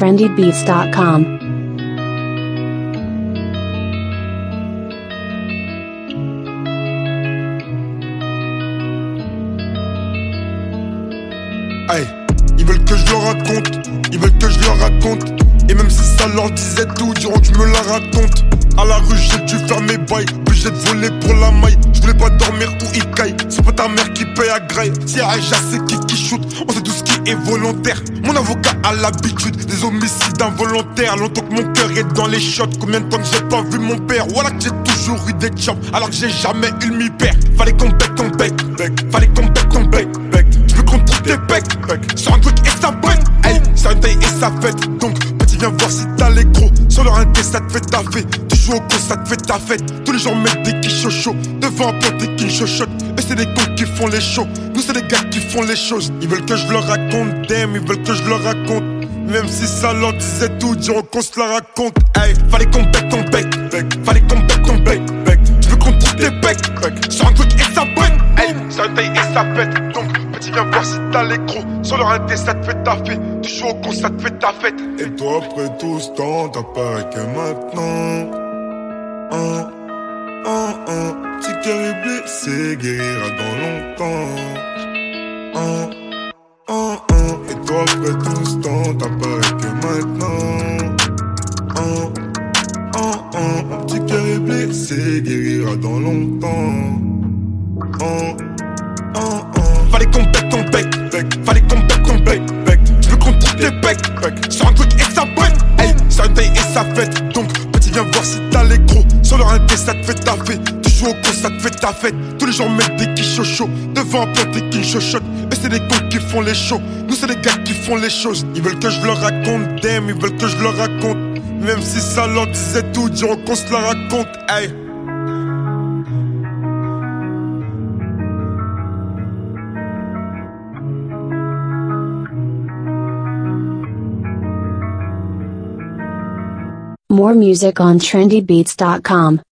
trendybeats.com. Hey, ils veulent que je leur raconte, ils veulent que je leur raconte. Et même si ça leur disait tout, diront que je me la raconte. À la rue j'ai dû faire mes bails, obligé de voler pour la maille. Je voulais pas dormir où il caille, c'est pas ta mère qui paye à graille. Si Aïcha c'est qui shoot, on sait tout ce qui est volontaire. Mon avocat a l'habitude des homicides involontaires. Longtemps que mon cœur est dans les shots, combien de temps que j'ai pas vu mon père. Voilà que j'ai toujours eu des chops, alors que j'ai jamais eu le mi-père. Fallait qu'on bec ton bec, fallait qu'on bec ton bec. Tu veux qu'on trouve tes becs, sur un truc et ça break. Hey, c'est un taille et ça fête, donc petit viens voir si t'as les gros. Sur leur indé ça te fait taffer, tu joues au go ça te fait ta fête. Tous les gens mettent des quiches chauds, devant un pote qui chuchote. Eux c'est des cons qui font les shows, nous c'est des gars qui font les choses. Ils veulent que je leur raconte, damn, ils veulent que je leur raconte. Même si ça leur disait tout, diront qu'on se la raconte. Hey, fallait qu'on bec ton bec, fallait qu'on bec ton bec. Tu veux qu'on trouve tes becs, sur un truc et ça break. Hey, c'est un taille et ça pète, donc petit viens voir si t'as les gros. Sur leur indé ça te fait taffer, tu joues au con ça te fait ta fête. Et toi après tout ce temps, t'as pas que maintenant. Petit cœur est blessé, guérira dans longtemps. Et toi après tout ce temps, t'as pas que maintenant. Mon petit cœur est blessé, guérira dans longtemps. Fallait qu'on bec ton bec, fallait qu'on bec ton bec. Tu veux qu'on trouve tes becs, sur un truc et ça break. Hey, c'est un taille et ça fête, donc petit viens voir si t'as les gros. Sur leur indé ça te fait taffer, tu joues au go ça te fait ta fête. Tous les gens mettent des quiches chauds, devant un pote et qui chuchote. Eux c'est des cons qui font les shows, nous c'est des gars qui font les choses. Ils veulent que je leur raconte, damn, ils veulent que je leur raconte. Même si ça leur disait tout, diront qu'on se la raconte. Hey. More music on trendybeats.com.